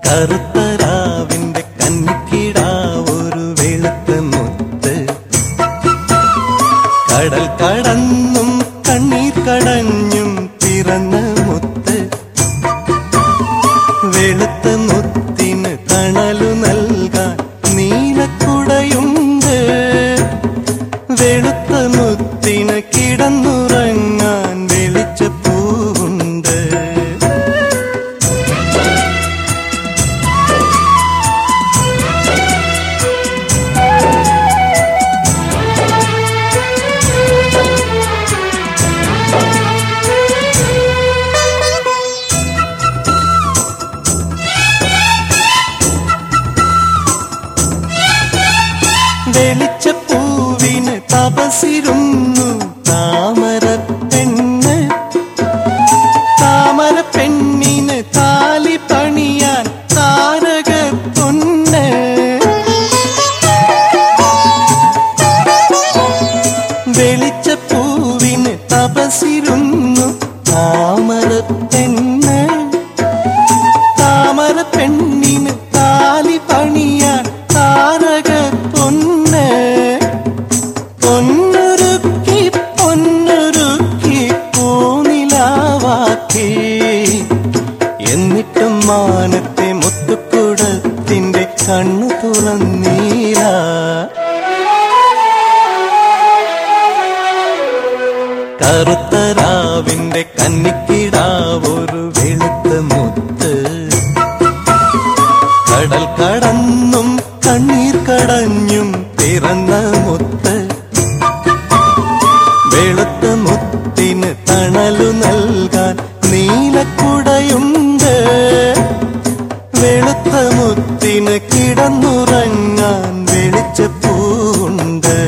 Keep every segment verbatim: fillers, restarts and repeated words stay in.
കറുത്തരാവിന്റെ കന്നിക്കിടാവൊരു വെളുത്ത മുത്ത്, കടൽ കടന്നും കണ്ണീർ കടഞ്ഞും പിറന്ന മുത്ത്. വെളുത്ത മുത്തിന് തണലു നൽകാൻ നീലക്കുടയുണ്ട്, വെളുത്ത മുത്തിന് കിടന്നുറങ്ങാൻ വെളിച്ചപ്പൂവുണ്ട്. വെളിച്ചപ്പൂവിന് തപസിരുന്നു താമര പെണ്ണ്, താമര പെണ്ണിന് താലി പണിയാൻ താരക പൊന്ന്. വെളിച്ചപ്പൂവിന് തപസിരുന്നു താമര പെണ്ണ്, താമര പെണ്ണിന് താലി പണിയാൻ താരക പൊന്ന്. പൊന്നുരുക്കി പൊന്നുരുക്കി പൂനിലാവാക്കി, എന്നിട്ടും മാനത്തെ മുത്തുക്കുടത്തിന്റെ കണ്ണു തുറന്നീല. കറുത്തരാവിന്റെ കന്നിക്കിടാവൊരു വെളുത്ത മുത്ത്, കടൽ കടന്നും കണ്ണീർ കടഞ്ഞും പിറന്ന മുത്ത്. വെളുത്ത മുത്തിന് തണലു നൽകാൻ നീലക്കുടയുണ്ട്, വെളുത്ത മുത്തിന് കിടന്നുറങ്ങാൻ വെളിച്ചപ്പൂവുണ്ട്.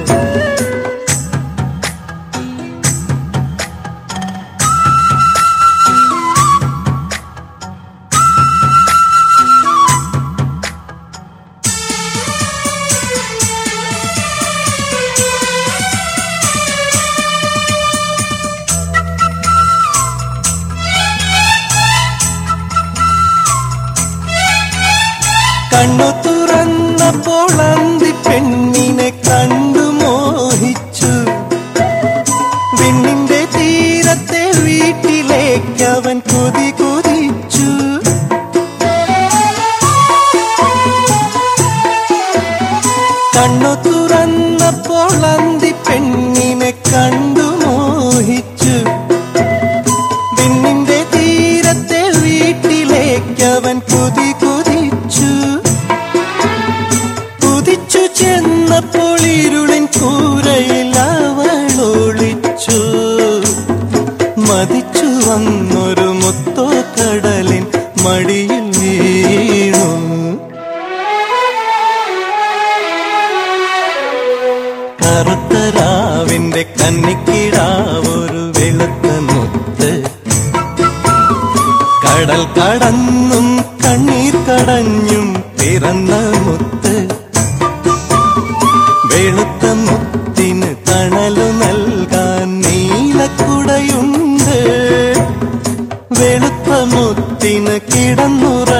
കണ്ണു തുറന്നപ്പോൾ അന്തി പെണ്ണിനെ കണ്ടു മോഹിച്ചു, വിണ്ണിന്റെ തീരത്തെ വീട്ടിലേക്ക് അവൻ കൊതി കൊതിച്ചു. കണ്ണു തുറന്നപ്പോൾ അന്തി പെണ്ണിനെ കണ്ടു മോഹിച്ചു, വിണ്ണിന്റെ തീരത്തെ വീട്ടിലേക്ക് അവൻ കൊതി കൊതിച്ചു. കുതിച്ചു ചെന്നപ്പോൾ ഇരുളിൻ കൂരയിൽ അവൾ ഒളിച്ചു, മതിച്ചു വന്നൊരു മുത്തോ കടലിൻ മടിയിൽ വീണു. കറുത്തരാവിന്റെ കന്നിക്കിടാവൊരു വെളുത്ത മുത്ത്, കടൽ കടന്നും കണ്ണീർ കടഞ്ഞും പിറന്ന മുത്ത്. വെളുത്ത മുത്തിന് തണലു നൽകാൻ നീലക്കുടയുണ്ട്, വെളുത്ത മുത്തിന് കിടന്നുറ